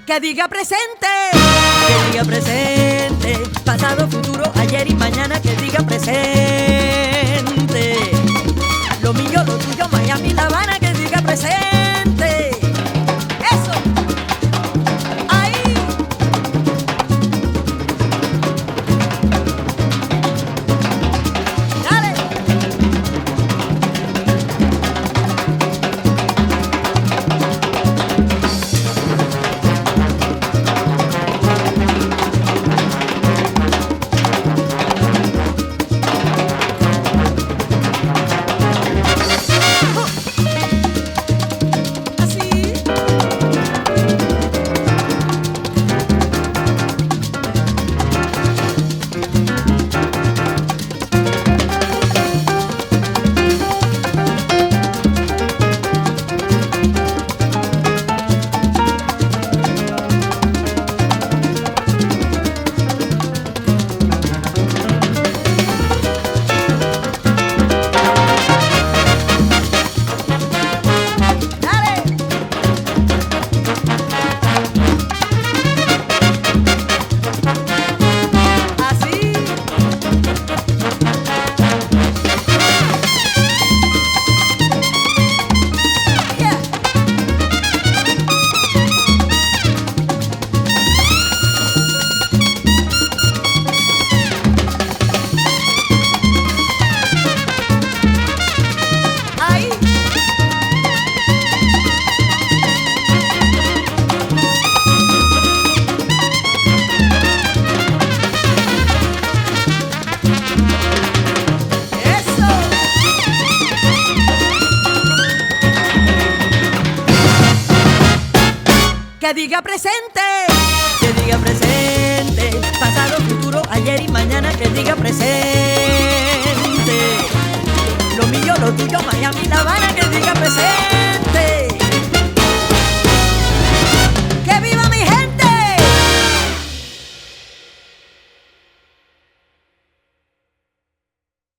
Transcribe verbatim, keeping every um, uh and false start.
Que diga presente, que diga presente, pasado, futuro, ayer y mañana, que diga presente. Lo mío, lo tuyo, Miami, La Habana, que diga presente. Eso, ahí. Dale. Que diga presente, que diga presente, pasado, futuro, ayer y mañana, que diga presente. Lo mío, lo tuyo, Miami, La Habana, que diga presente.